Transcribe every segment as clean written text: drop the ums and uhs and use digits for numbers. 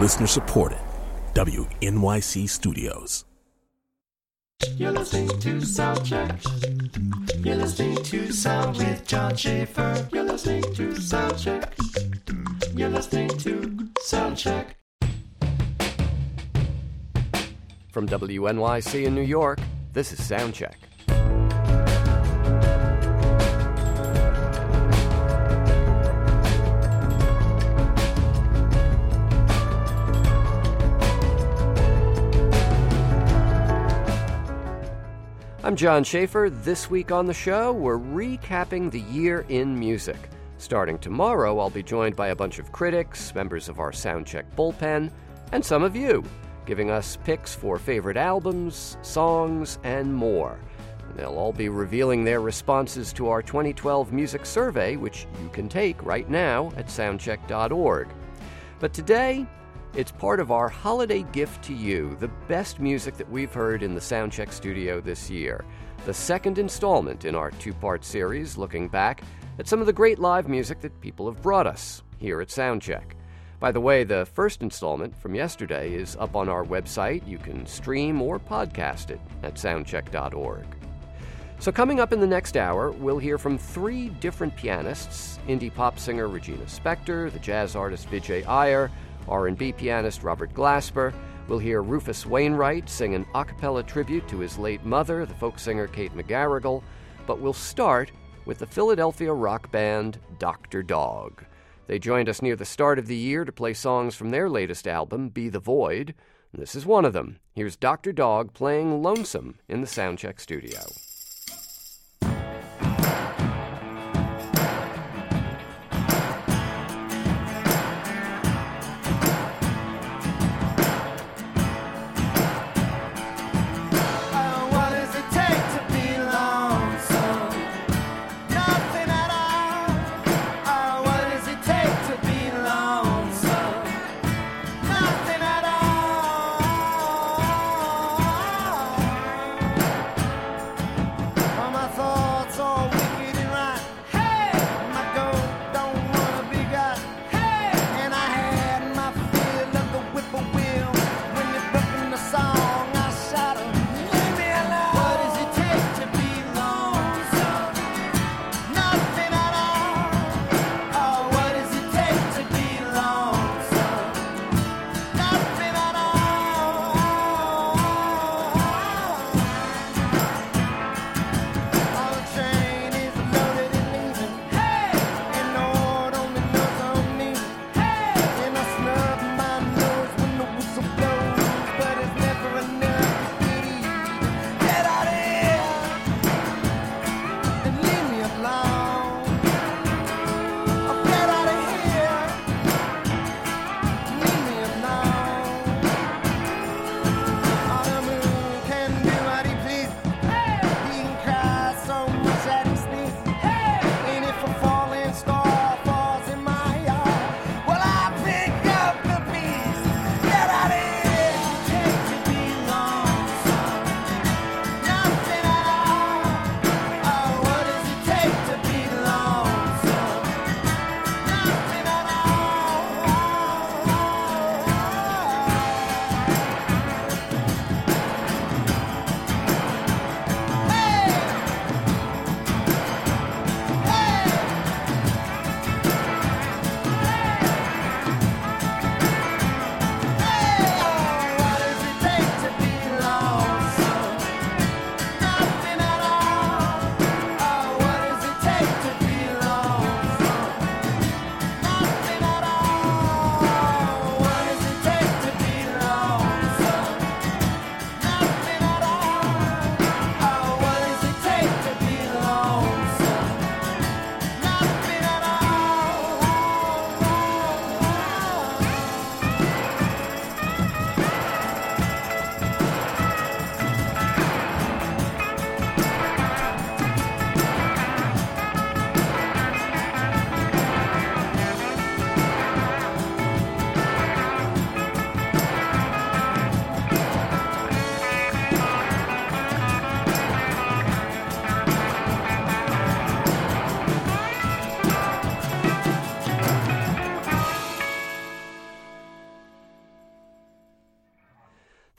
Listener supported. WNYC Studios. You're listening to Soundcheck. You're listening to Sound with John Schaefer. You're listening to Soundcheck. You're listening to Soundcheck. From WNYC in New York, this is Soundcheck. I'm John Schaefer. This week on the show, we're recapping the year in music. Starting tomorrow, I'll be joined by a bunch of critics, members of our Soundcheck bullpen, and some of you, giving us picks for favorite albums, songs, and more. And they'll all be revealing their responses to our 2012 music survey, which you can take right now at soundcheck.org. But today, it's part of our holiday gift to you, the best music that we've heard in the Soundcheck studio this year. The second installment in our two-part series looking back at some of the great live music that people have brought us here at Soundcheck. By the way, the first installment from yesterday is up on our website. You can stream or podcast it at soundcheck.org. So coming up in the next hour, we'll hear from three different pianists: indie pop singer Regina Spektor, the jazz artist Vijay Iyer, R&B pianist Robert Glasper. We'll hear Rufus Wainwright sing an a cappella tribute to his late mother, the folk singer Kate McGarrigle. But we'll start with the Philadelphia rock band Dr. Dog. They joined us near the start of the year to play songs from their latest album, Be the Void. And this is one of them. Here's Dr. Dog playing Lonesome in the Soundcheck studio.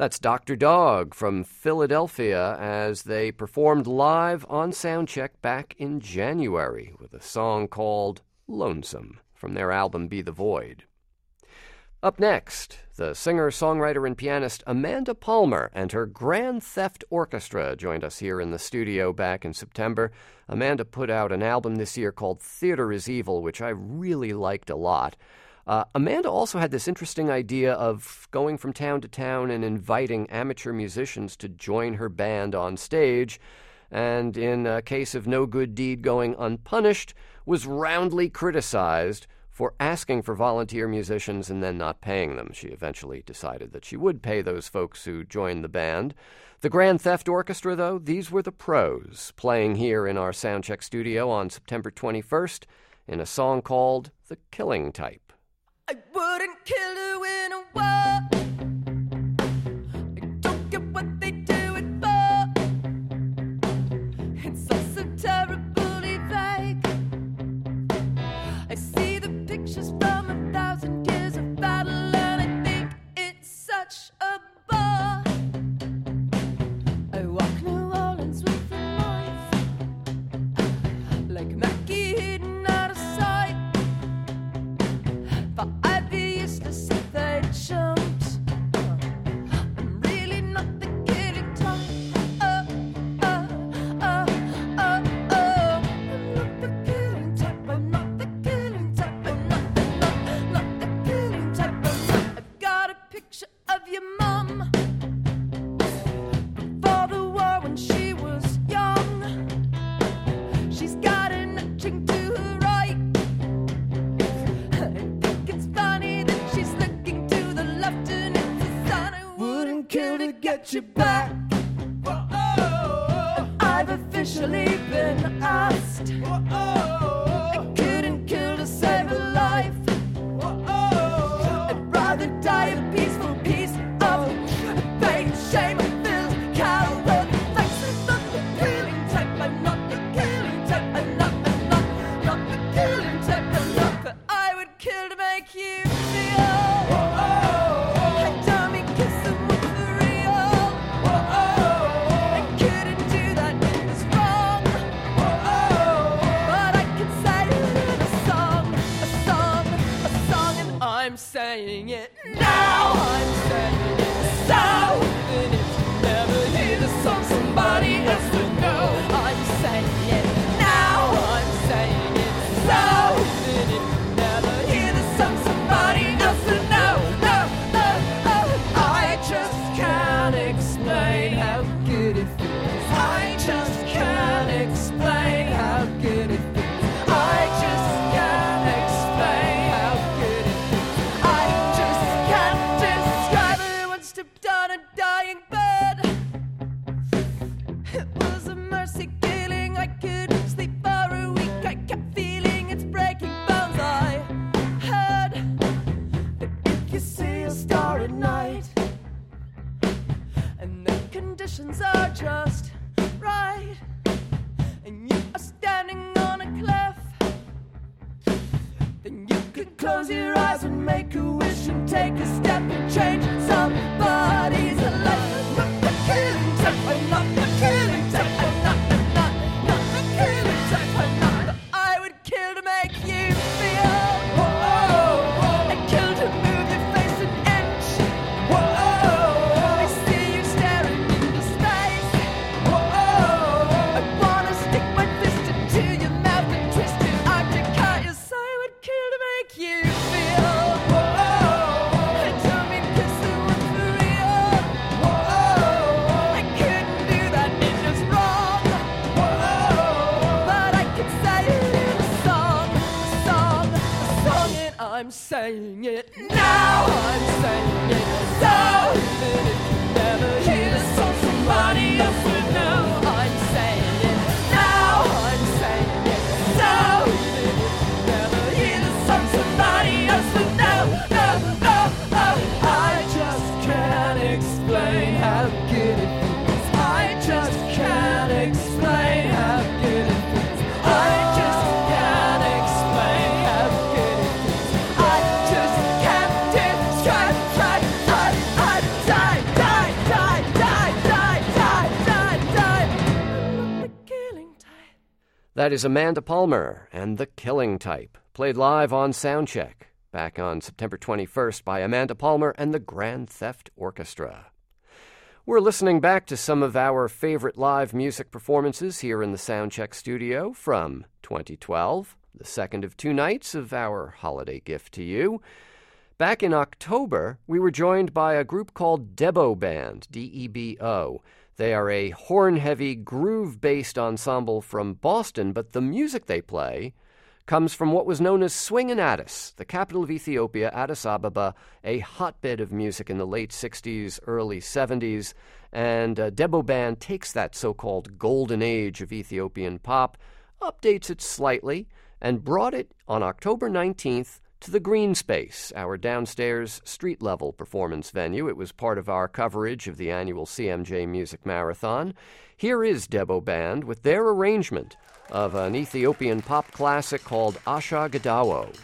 That's Dr. Dog from Philadelphia as they performed live on Soundcheck back in January with a song called Lonesome from their album Be the Void. Up next, the singer, songwriter, and pianist Amanda Palmer and her Grand Theft Orchestra joined us here in the studio back in September. Amanda put out an album this year called Theater is Evil, which I really liked a lot. Amanda also had this interesting idea of going from town to town and inviting amateur musicians to join her band on stage, and in a case of no good deed going unpunished, was roundly criticized for asking for volunteer musicians and then not paying them. She eventually decided that she would pay those folks who joined the band. The Grand Theft Orchestra, though, these were the pros, playing here in our Soundcheck studio on September 21st in a song called The Killing Type. I wouldn't kill you in a war. I don't get what they do it for. It's all so terribly vague. I see the pictures from 1,000 years of battle, and I think it's such a bore. I walk New Orleans with a knife, like Mackie hidden out of sight. For I'd be useless if they jumped. I'm really not the killing type. I'm not the killing type. I'm not the killing type. I'm not the killing type. I've got a picture of your mom before the war when she was young. She's got an etching to her right. I think it's funny that she's looking to the left, and it's a sign I wouldn't kill to get you back. I've officially been asked. I couldn't kill to save a life. I'd rather die a peaceful piece of pain, shame, and filled coward. Thanks, I'm not the killing type. I'm not the killing type. I'm not the killing type. I'm not, but I would kill to make you feel. I don't mean kiss them with the real. I couldn't do that, it was wrong. But I can say it in a song, and I'm saying it now. I'm saying it so. Even if you never hear the song, somebody else would know. I'm saying it now. I'm saying it so. Even if you never hear the song, somebody else would know. No, I just can't explain how good it feels. I just can't explain how good it feels. I just can't explain how good it feels. I just can't describe it. Once stepped on a dying bed. It was a mercy killing. I couldn't sleep for a week. I kept feeling it's breaking bones. I heard that if you see a star at night and the conditions are just right, and you are standing on a cliff, then you could close your eyes and make a wish and take a step and change somebody's life. I'm not the killing type. I'm not the killing type. I'm not the killing type. I'm not the. I would kill to make you feel. I kill to move your face an inch. I see you staring into space. I wanna stick my fist into your mouth and twist your arm to cut you. So I would kill to make you feel. I don't mean kiss the one for real. I couldn't do that, it was wrong. But I can say it in a song, and I'm saying it now. I'm saying it so. Even if you never hear the song, somebody else would know. I'm saying it now. I'm saying it so. Even if you never hear the song, somebody else would know. I just can't explain how good it feels. I just can't explain how good it feels. I just can't explain how good it feels. I just can't describe. That is Amanda Palmer and The Killing Type, played live on Soundcheck, back on September 21st by Amanda Palmer and the Grand Theft Orchestra. We're listening back to some of our favorite live music performances here in the Soundcheck studio from 2012, the second of two nights of our holiday gift to you. Back in October, we were joined by a group called Debo Band, D-E-B-O. They are a horn-heavy, groove-based ensemble from Boston, but the music they play comes from what was known as Swingin' Addis, the capital of Ethiopia, Addis Ababa, a hotbed of music in the late 60s, early 70s, and Debo Band takes that so-called golden age of Ethiopian pop, updates it slightly, and brought it on October 19th to the Green Space, our downstairs street-level performance venue. It was part of our coverage of the annual CMJ Music Marathon. Here is Debo Band with their arrangement of an Ethiopian pop classic called Asha Gadawo.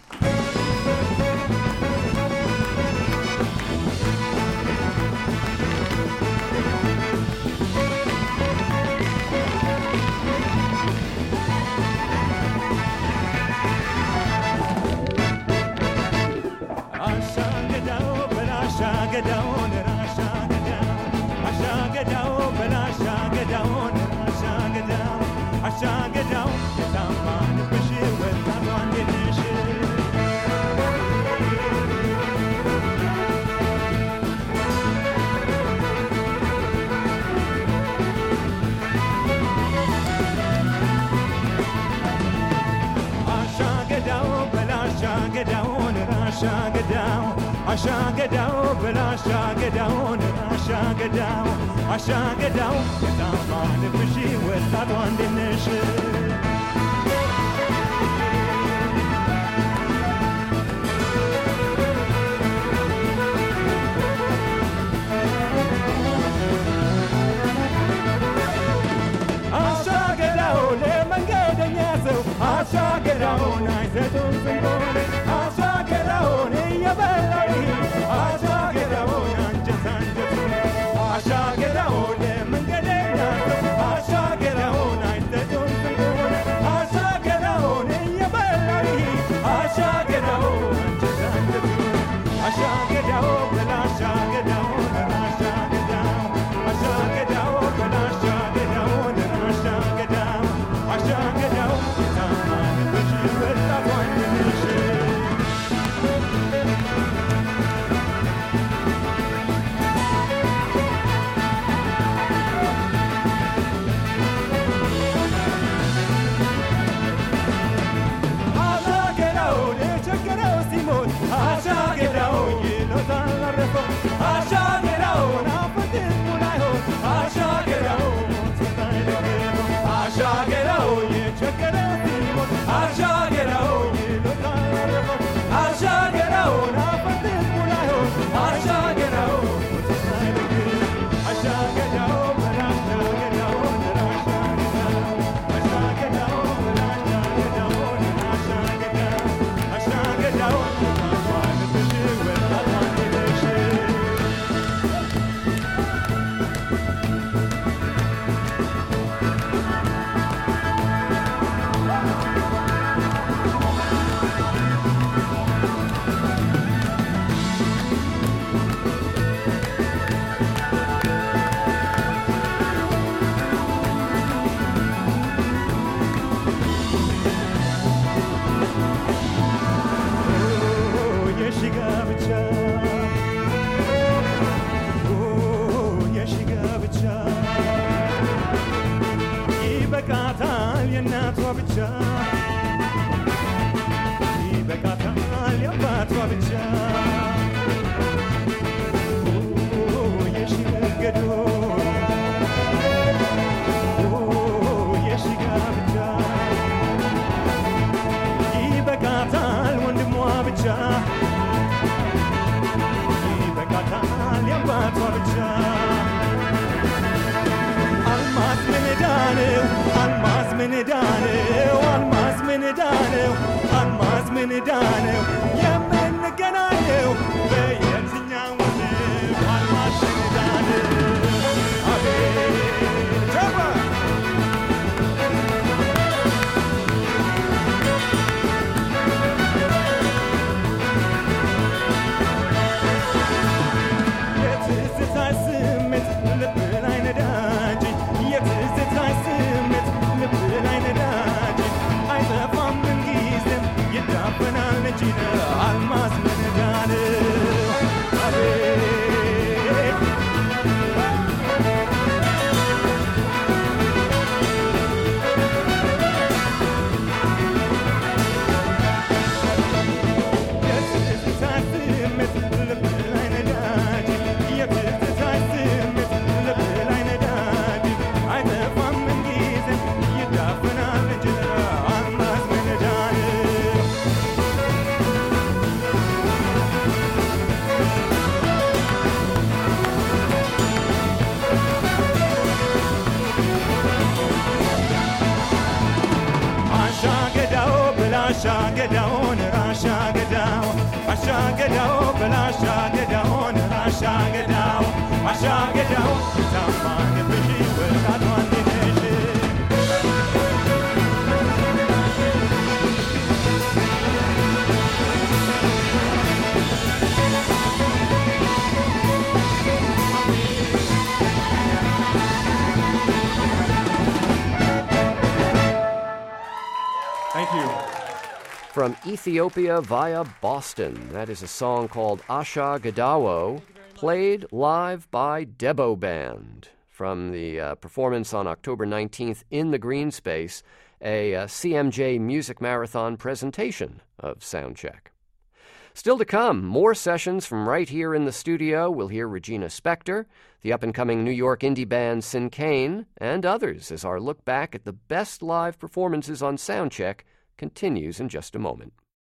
Thank you. From Ethiopia via Boston, that is a song called Asha Gadawo, played live by Debo Band from the performance on October 19th in the Green Space, a CMJ Music Marathon presentation of Soundcheck. Still to come, more sessions from right here in the studio. We'll hear Regina Spektor, the up-and-coming New York indie band Syncane, and others as our look back at the best live performances on Soundcheck continues in just a moment.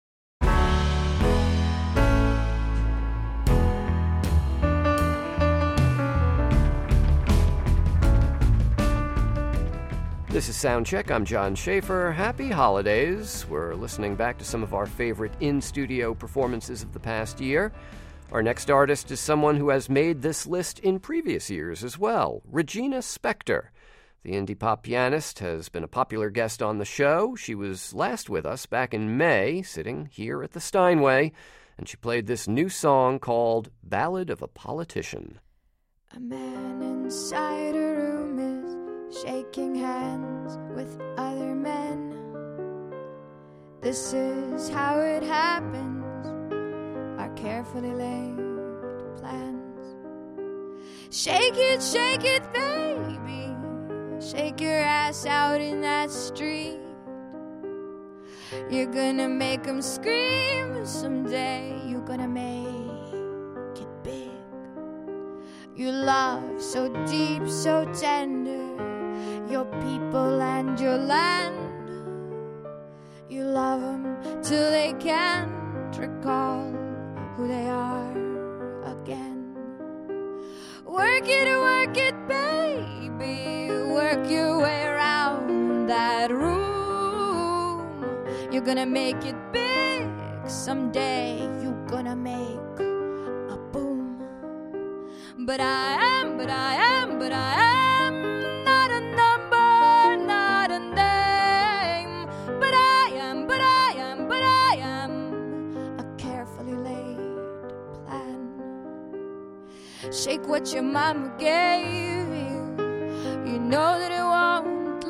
This is Soundcheck. I'm John Schaefer. Happy holidays. We're listening back to some of our favorite in-studio performances of the past year. Our next artist is someone who has made this list in previous years as well, Regina Spektor. The indie pop pianist has been a popular guest on the show. She was last with us back in May, sitting here at the Steinway, and she played this new song called Ballad of a Politician. A man inside a room is shaking hands with other men. This is how it happens, our carefully laid plans. Shake it, baby. Shake your ass out in that street. You're gonna make them scream someday. You're gonna make it big. You love so deep, so tender, your people and your land. You love them till they can't recall who they are again. Work it, baby. Work your way around that room. You're gonna make it big someday. You're gonna make a boom. But I am not a number, not a name. But I am a carefully laid plan. Shake what your mama gave you. You know that it won't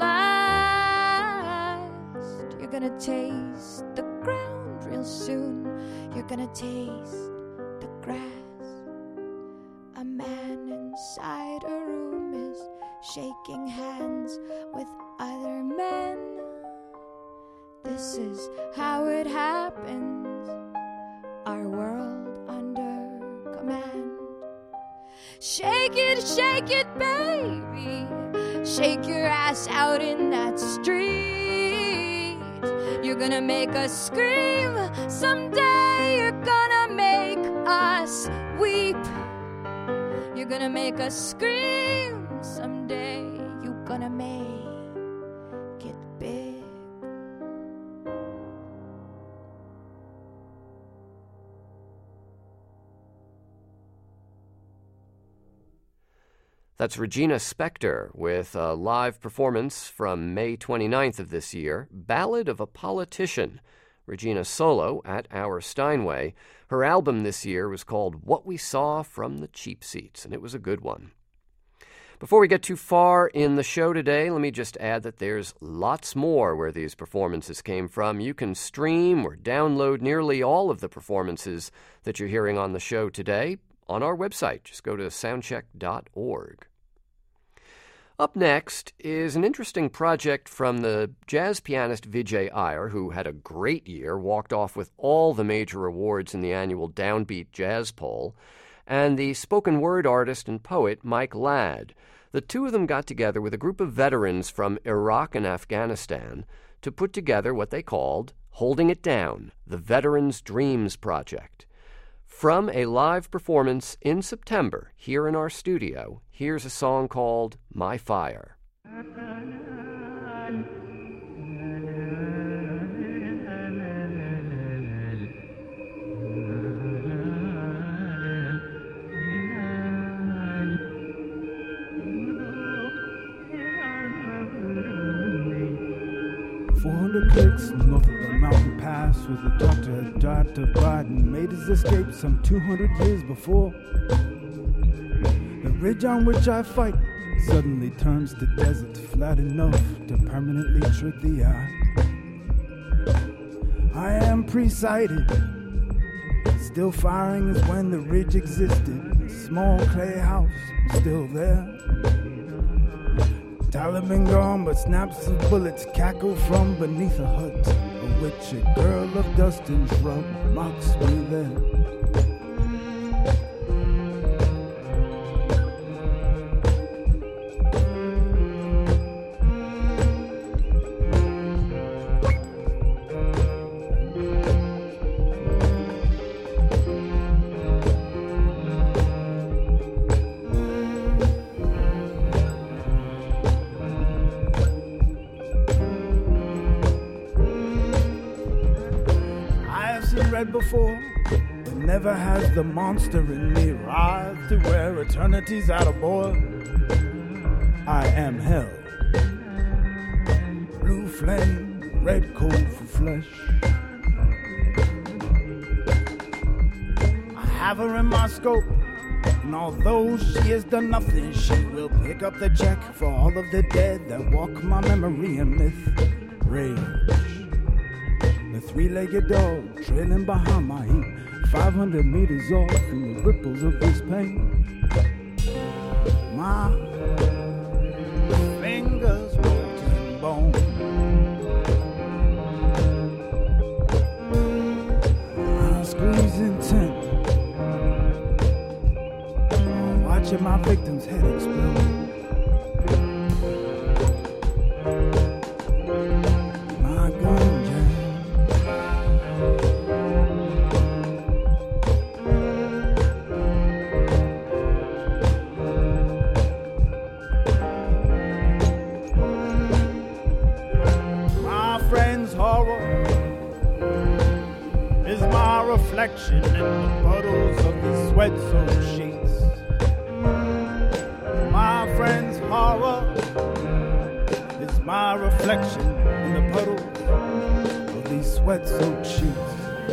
last. You're gonna taste the ground real soon. You're gonna taste the grass. A man inside a room is shaking hands with other men. This is how it happens, our world under command. Shake it, baby. Shake your ass out in that street. You're gonna make us scream someday. You're gonna make us weep. You're gonna make us scream someday. You're gonna make it big. That's Regina Spektor with a live performance from May 29th of this year, Ballad of a Politician. Regina solo at our Steinway. Her album this year was called What We Saw from the Cheap Seats, and it was a good one. Before we get too far in the show today, let me just add that there's lots more where these performances came from. You can stream or download nearly all of the performances that you're hearing on the show today on our website. Just go to soundcheck.org. Up next is an interesting project from the jazz pianist Vijay Iyer, who had a great year, walked off with all the major awards in the annual Downbeat Jazz Poll, and the spoken word artist and poet Mike Ladd. The two of them got together with a group of veterans from Iraq and Afghanistan to put together what they called Holding It Down, the Veterans' Dreams Project. From a live performance in September here in our studio, here's a song called My Fire. Clicks north of the mountain pass, where the doctor had died to bide and made his escape some 200 years before. The ridge on which I fight suddenly turns to desert, flat enough to permanently trick the eye. I am pre-sighted, still firing as when the ridge existed. Small clay house, still there. Taliban gone, but snaps of bullets cackle from beneath a hut, of which a girl of dust and shrub mocks me there. Before, but never has the monster in me writhed to where eternity's out of boil. I am hell, blue flame, red coal for flesh. I have her in my scope, and although she has done nothing, she will pick up the check for all of the dead that walk my memory and myth. Rage, the three-legged dog trailing behind my heat, 500 meters off in the ripples of this pain. My fingers molten bone, I squeeze intent, watching my victim's head explode. Reflection in the puddles of the sweat-soaked sheets. My friend's horror is my reflection in the puddles of these sweat-soaked sheets.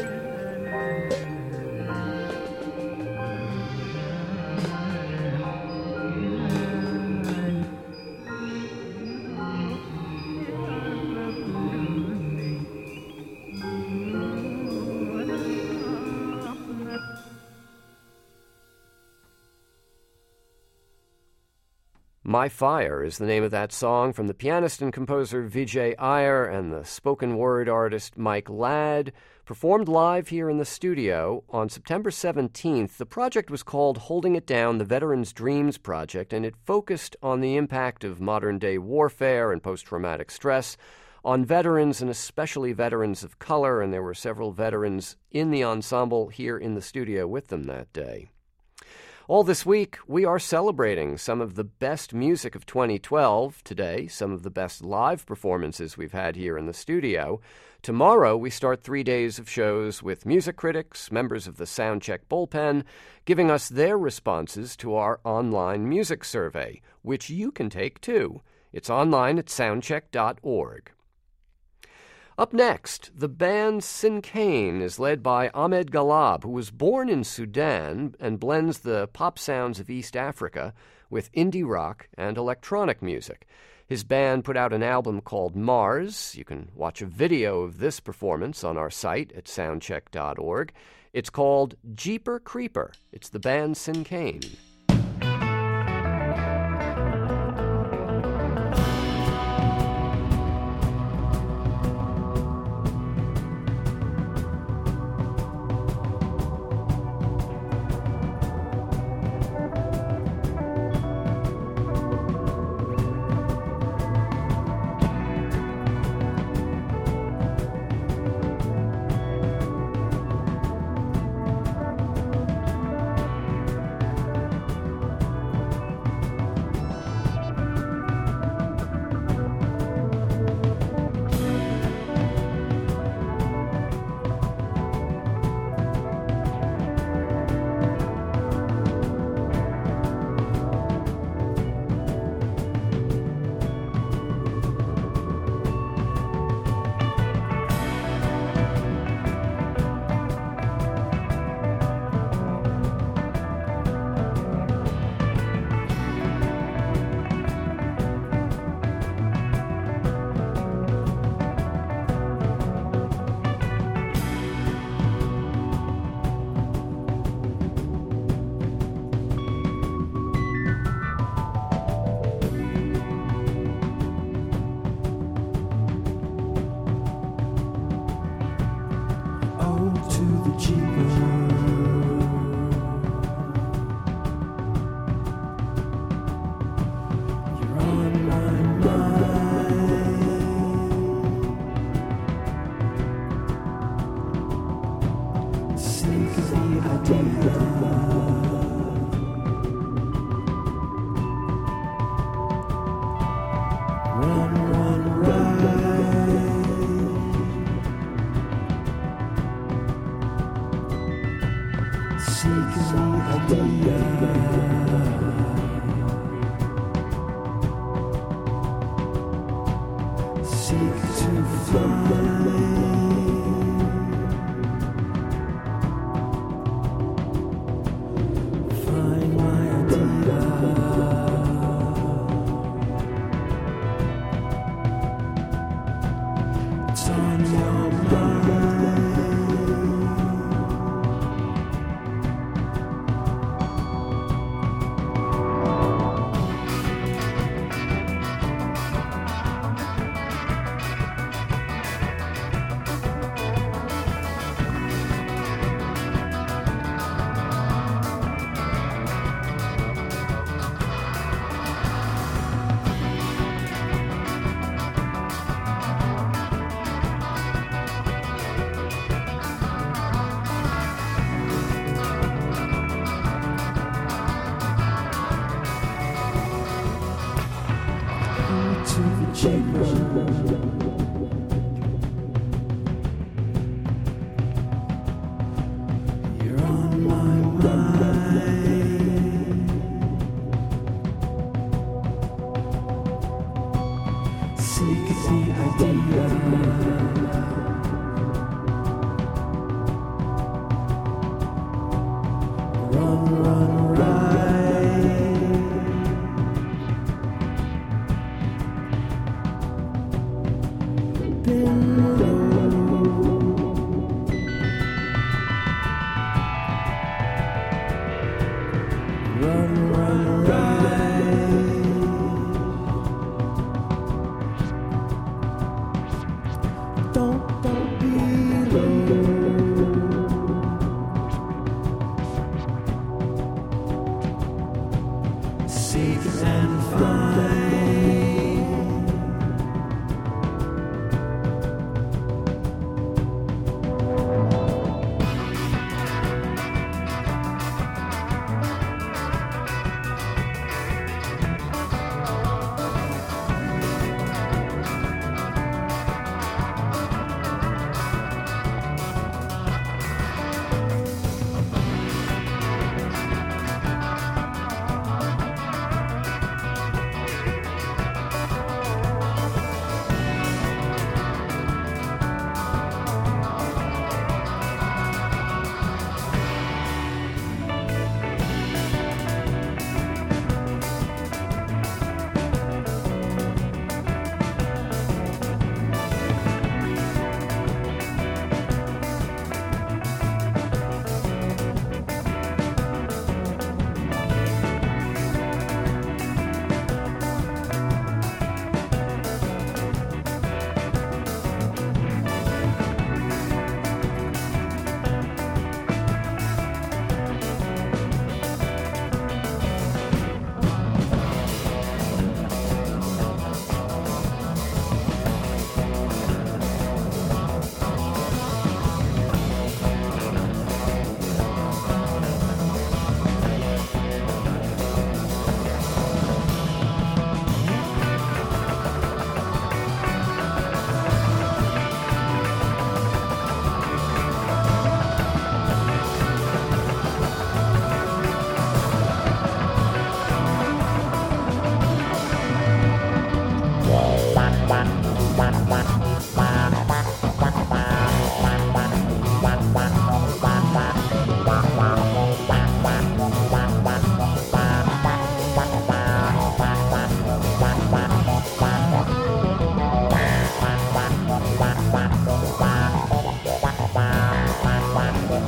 My Fire is the name of that song from the pianist and composer Vijay Iyer and the spoken word artist Mike Ladd, performed live here in the studio on September 17th. The project was called Holding It Down, the Veterans' Dreams Project, and it focused on the impact of modern-day warfare and post-traumatic stress on veterans, and especially veterans of color, and there were several veterans in the ensemble here in the studio with them that day. All this week, we are celebrating some of the best music of 2012. Today, some of the best live performances we've had here in the studio. Tomorrow, we start 3 days of shows with music critics, members of the Soundcheck Bullpen, giving us their responses to our online music survey, which you can take too. It's online at soundcheck.org. Up next, the band Sinkane is led by Ahmed Galab, who was born in Sudan and blends the pop sounds of East Africa with indie rock and electronic music. His band put out an album called Mars. You can watch a video of this performance on our site at soundcheck.org. It's called Jeeper Creeper. It's the band Sinkane.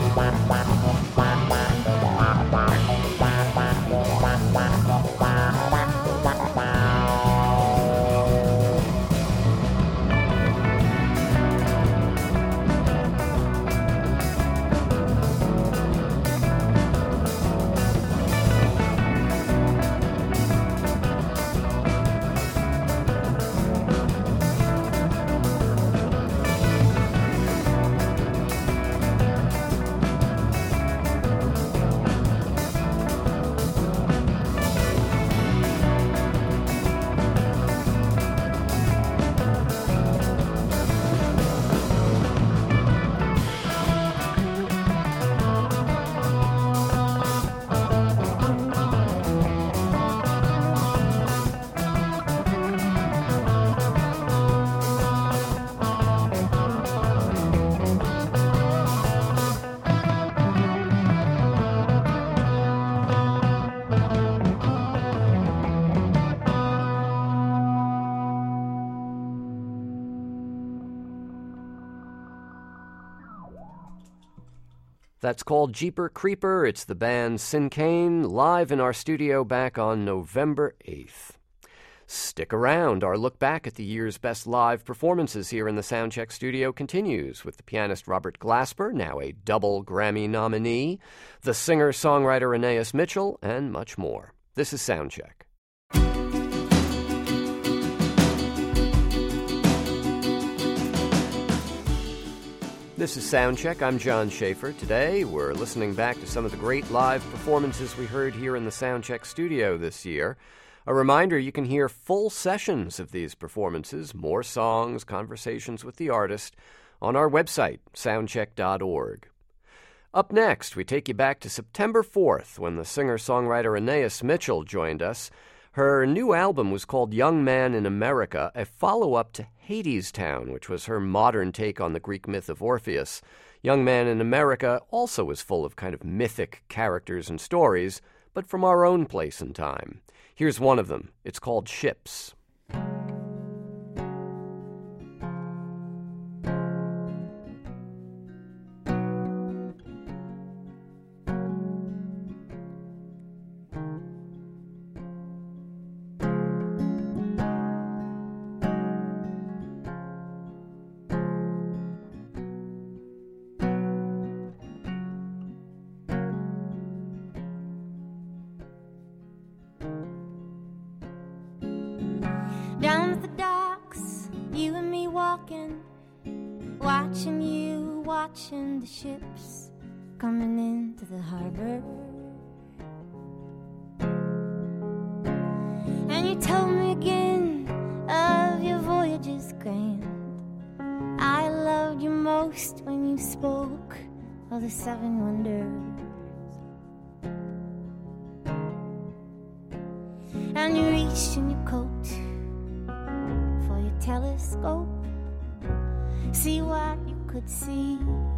That's called Jeeper Creeper. It's the band Sincane, live in our studio back on November 8th. Stick around. Our look back at the year's best live performances here in the Soundcheck studio continues with the pianist Robert Glasper, now a double Grammy nominee, the singer-songwriter Anais Mitchell, and much more. This is Soundcheck. This is Soundcheck. I'm John Schaefer. Today, we're listening back to some of the great live performances we heard here in the Soundcheck studio this year. A reminder, you can hear full sessions of these performances, more songs, conversations with the artist, on our website, soundcheck.org. Up next, we take you back to September 4th, when the singer-songwriter Anais Mitchell joined us. Her new album was called Young Man in America, a follow-up to Hadestown, which was her modern take on the Greek myth of Orpheus. Young Man in America also is full of kind of mythic characters and stories, but from our own place and time. Here's one of them. It's called Ships. Down at the docks, you and me walking, watching you, watching the ships coming into the harbor. And you told me again of your voyages grand. I loved you most when you spoke of the 7 wonders. And you reached in your coat for your telescope, see what you could see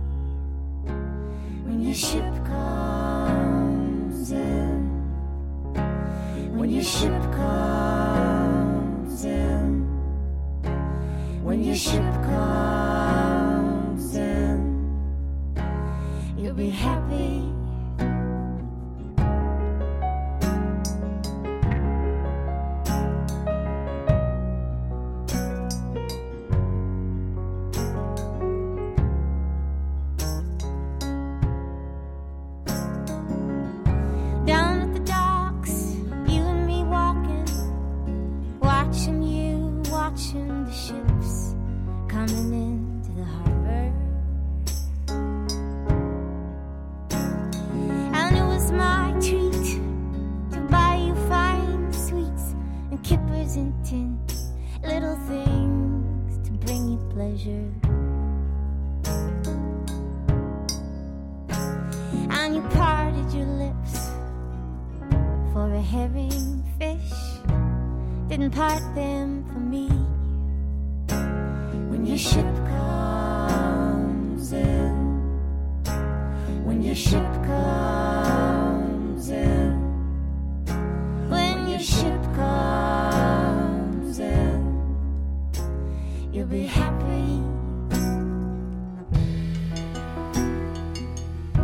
when your ship comes in. When your ship comes in. When your ship comes in, you'll be happy. Watching the ships coming into the harbor. And it was my treat to buy you fine sweets and kippers and tin, little things to bring you pleasure. And you parted your lips for a herring fish, didn't part them for me. When your ship comes in, when your ship comes in, when your ship comes in, you'll be happy.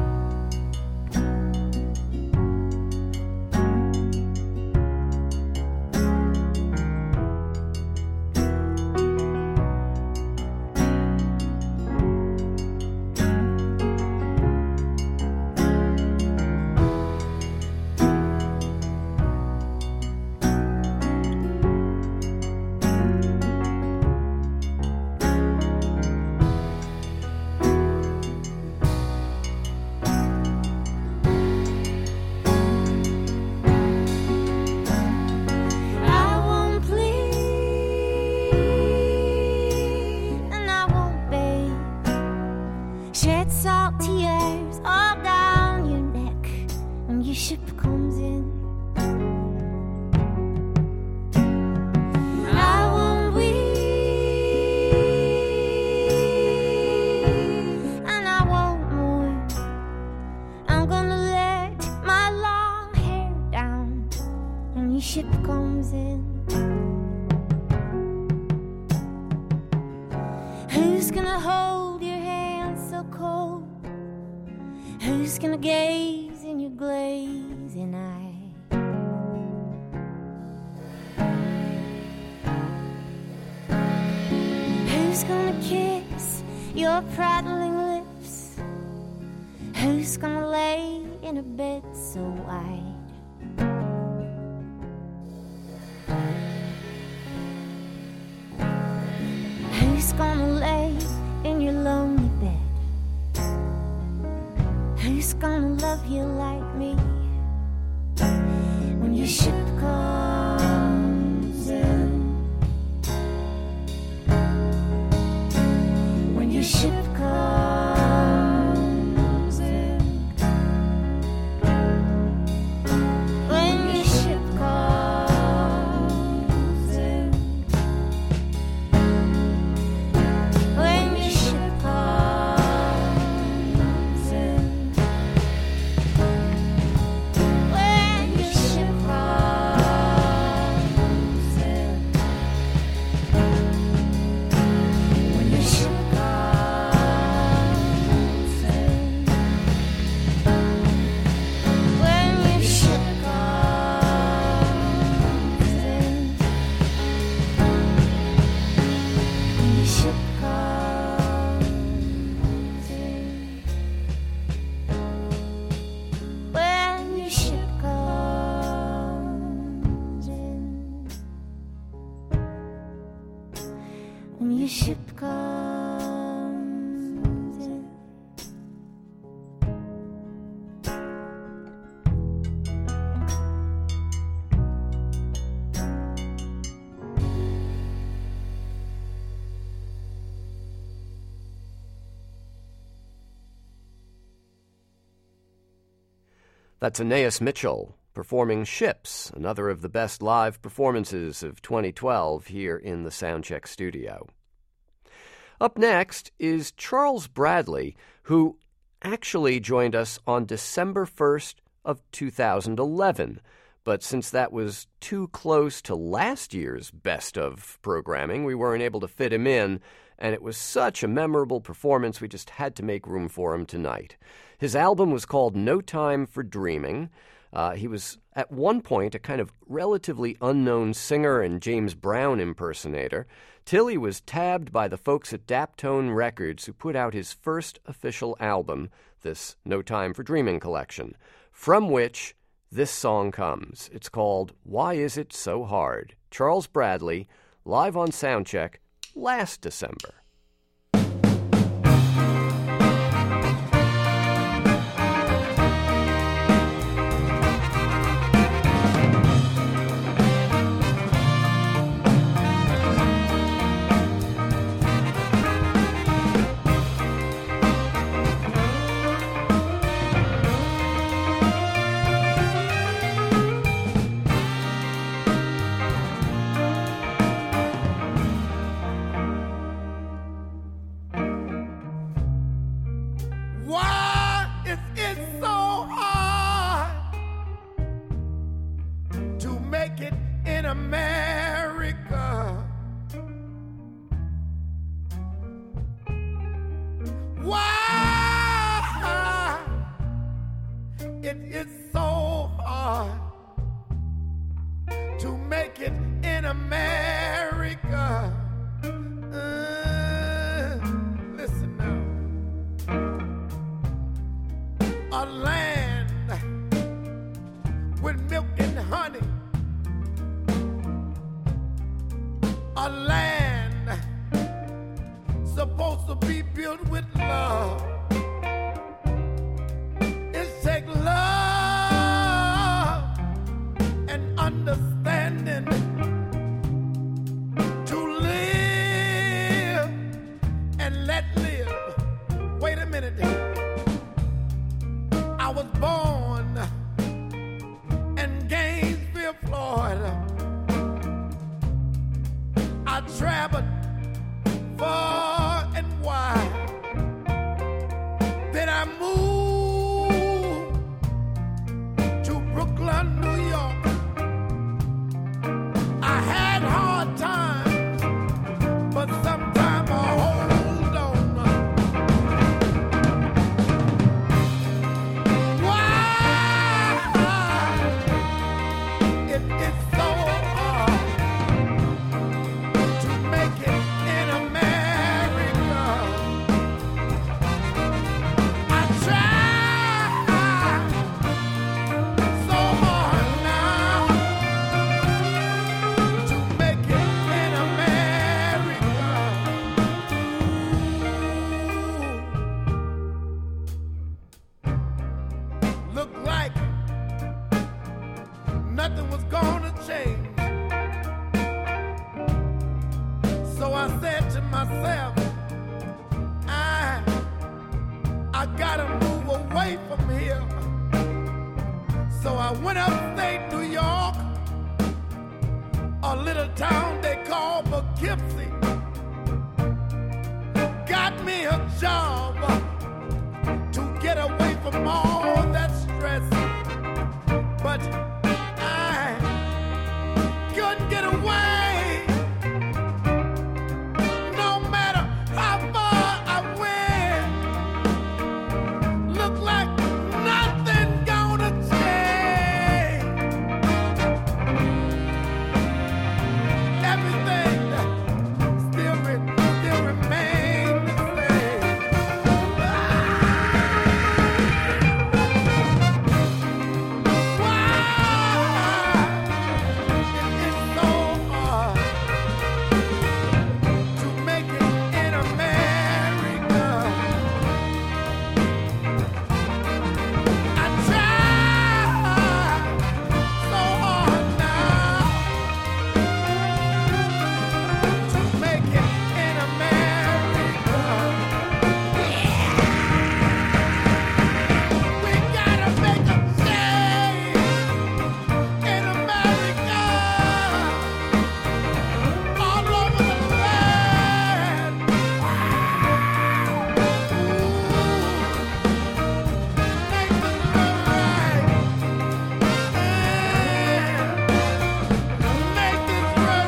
ship comes in. Who's gonna hold your hand so cold? Who's gonna gaze in your glazing eye? Who's gonna kiss your prattling lips? Who's gonna lay in a bed so wide? Who's gonna lay in your lonely bed? Who's gonna love you like me when your ship comes in? When your ship comes in. When your ship comes in. When your ship comes in. When your ship comes in. When your ship comes in. When your ship comes in. When your ship comes in. When your ship comes in. When your ship comes in. That's Anais Mitchell performing Ships, another of the best live performances of 2012 here in the Soundcheck studio. Up next is Charles Bradley, who actually joined us on December 1st of 2011. But since that was too close to last year's best of programming, we weren't able to fit him in, and it was such a memorable performance we just had to make room for him tonight. His album was called No Time for Dreaming. He was at one point a kind of relatively unknown singer and James Brown impersonator, till he was tabbed by the folks at Daptone Records, who put out his first official album, this No Time for Dreaming collection, from which this song comes. It's called Why Is It So Hard? Charles Bradley, live on Soundcheck last December. Why is it so hard to make it in America? Why it is so hard to make it in America? Listen now. A land with milk and honey, a land supposed to be built with love. It takes love and understanding to live and let live. Wait a minute there. I was born in Gainesville, Florida. I traveled far and wide. Then I moved to Brooklyn, New York. looked like nothing was gonna change. So I said to myself, I gotta move away from here. So I went upstate New York, a little town they call Poughkeepsie. Got me a job to get away from all that stress. But I couldn't get away. No matter how far I went, looked like nothing gonna change. Everything still remains the same. Why it is so hard to make it in America? I try so hard now to make it in America. We gotta make a change in America, all over the land. Make this right. Make this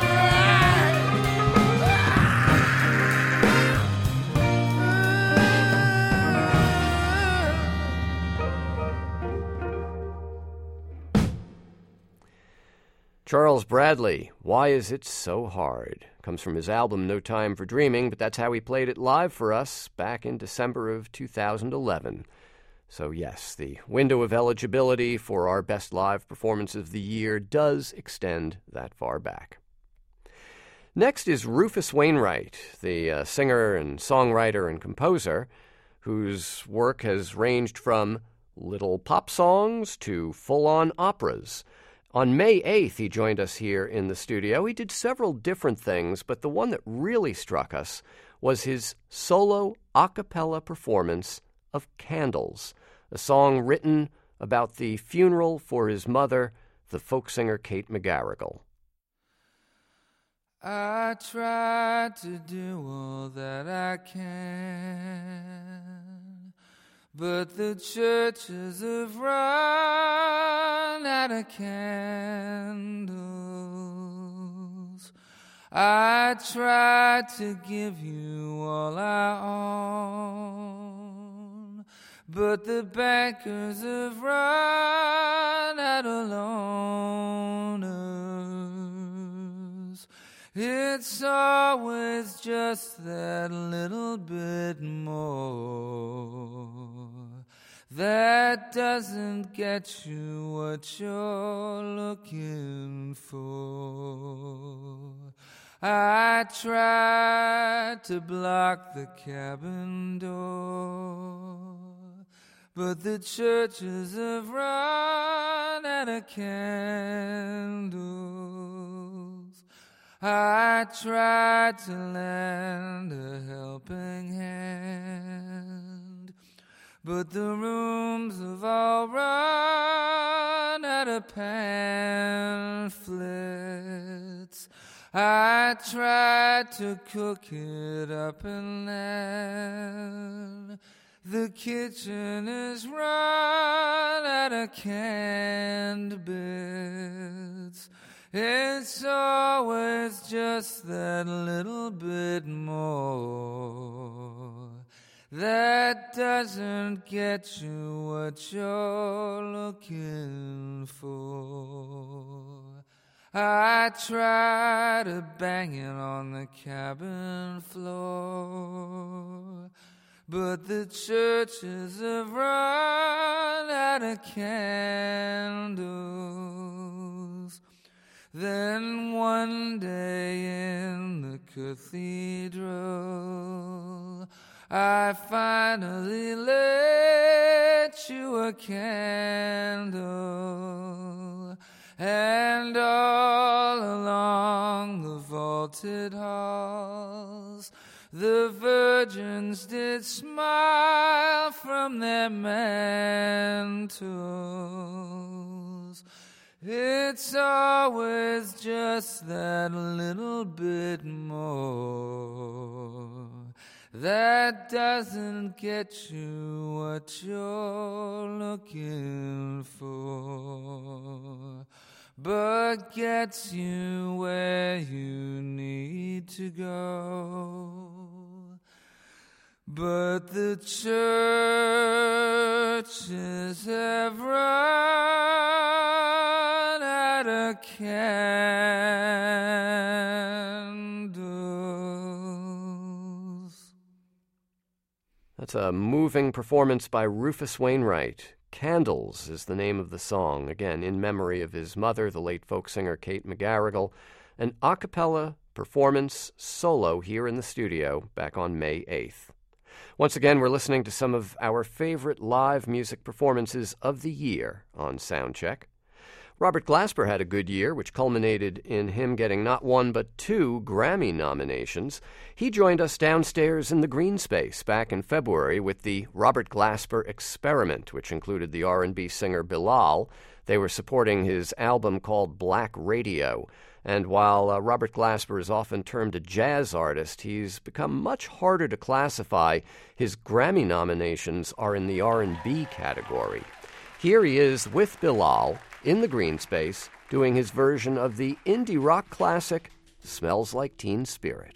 Charles Bradley, Why Is It So Hard? Comes from his album No Time for Dreaming, but that's how he played it live for us back in December of 2011. So yes, the window of eligibility for our best live performance of the year does extend that far back. Next is Rufus Wainwright, the singer and songwriter and composer, whose work has ranged from little pop songs to full-on operas. On May 8th, he joined us here in the studio. He did several different things, but the one that really struck us was his solo a cappella performance of Candles, a song written about the funeral for his mother, the folk singer Kate McGarrigle. I try to do all that I can, but the churches have run out of candles. I try to give you all I own, but the bankers have run out of loaners. It's always just that little bit more that doesn't get you what you're looking for. I tried to block the cabin door, but the churches have run out of candles. I tried to lend a helping hand, but the rooms have all run out of pamphlets. I tried to cook it up and then the kitchen is run out of canned bits. It's always just that little bit more that doesn't get you what you're looking for. I try to bang it on the cabin floor, but the churches have run out of candles. Then one day in the cathedral, I finally let you a candle, and all along the vaulted halls the virgins did smile from their mantles. It's always just that little bit more that doesn't get you what you're looking for, but gets you where you need to go. But the churches have run out of candles. That's a moving performance by Rufus Wainwright. Candles is the name of the song, again, in memory of his mother, the late folk singer Kate McGarrigle, an a cappella performance solo here in the studio back on May 8th. Once again, we're listening to some of our favorite live music performances of the year on Soundcheck. Robert Glasper had a good year, which culminated in him getting not one but 2 Grammy nominations. He joined us downstairs in the green space back in February with the Robert Glasper Experiment, which included the R&B singer Bilal. They were supporting his album called Black Radio. And while Robert Glasper is often termed a jazz artist, he's become much harder to classify. His Grammy nominations are in the R&B category. Here he is with Bilal in the green space doing his version of the indie rock classic Smells Like Teen Spirit.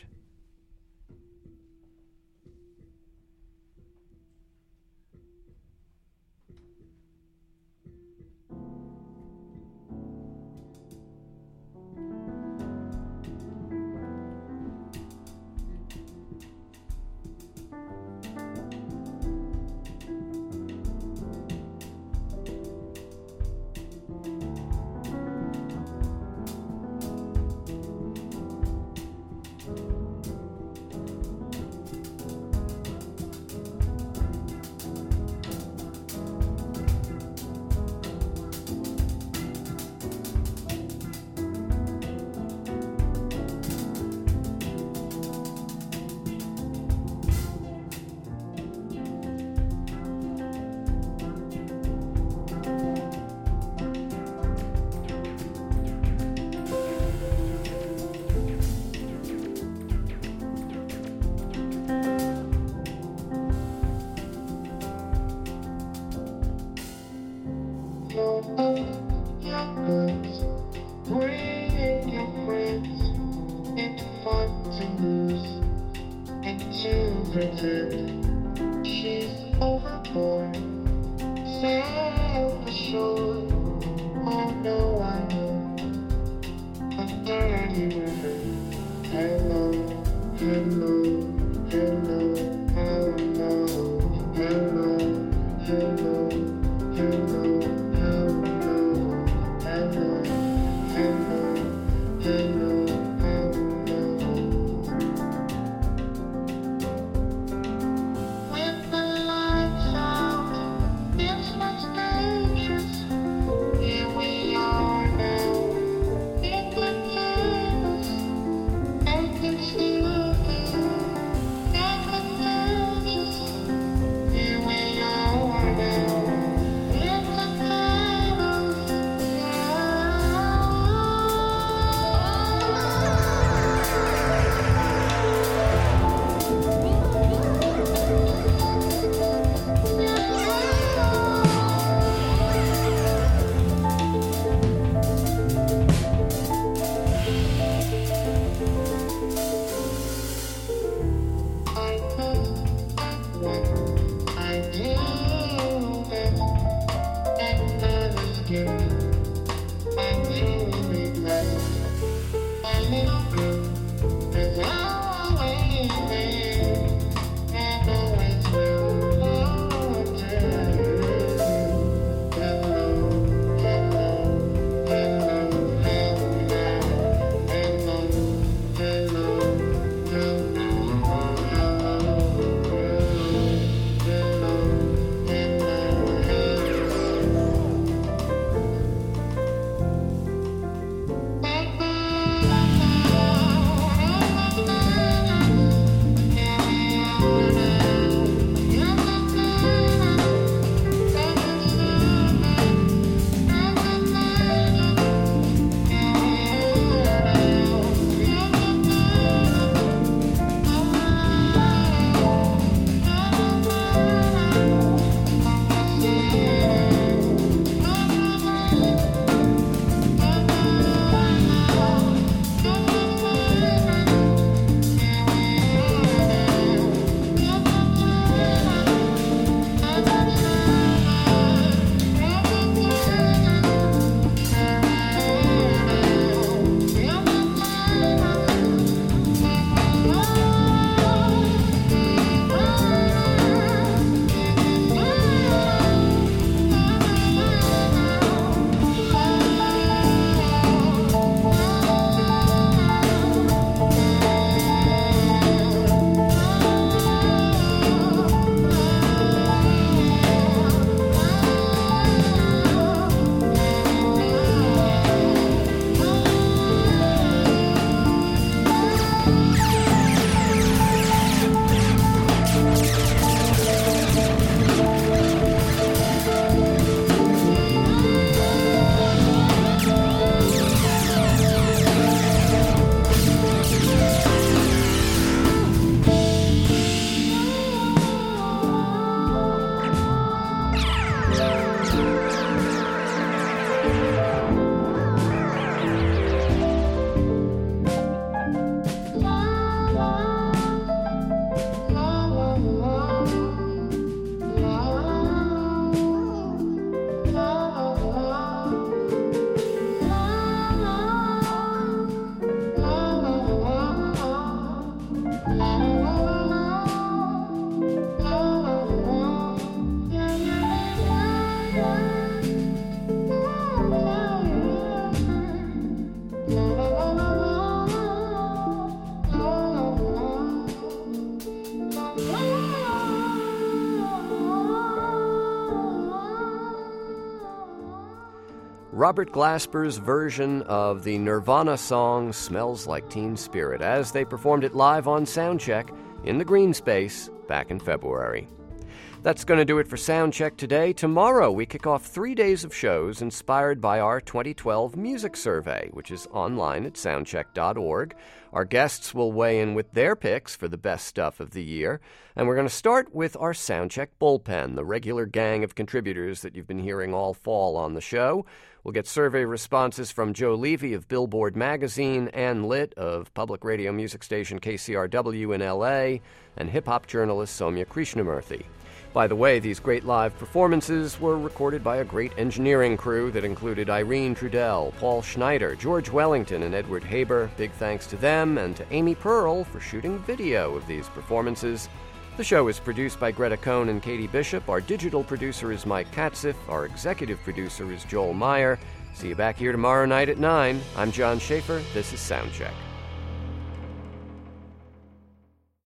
Robert Glasper's version of the Nirvana song Smells Like Teen Spirit, as they performed it live on Soundcheck in the Green Space back in February. That's going to do it for Soundcheck today. Tomorrow, we kick off 3 days of shows inspired by our 2012 music survey, which is online at soundcheck.org. Our guests will weigh in with their picks for the best stuff of the year. And we're going to start with our Soundcheck Bullpen, the regular gang of contributors that you've been hearing all fall on the show. We'll get survey responses from Joe Levy of Billboard Magazine, Ann Litt of public radio music station KCRW in L.A., and hip-hop journalist Soumya Krishnamurthy. By the way, these great live performances were recorded by a great engineering crew that included Irene Trudell, Paul Schneider, George Wellington, and Edward Haber. Big thanks to them and to Amy Pearl for shooting video of these performances. The show is produced by Greta Cohn and Katie Bishop. Our digital producer is Mike Katziff. Our executive producer is Joel Meyer. See you back here tomorrow night at 9. I'm John Schaefer. This is Soundcheck.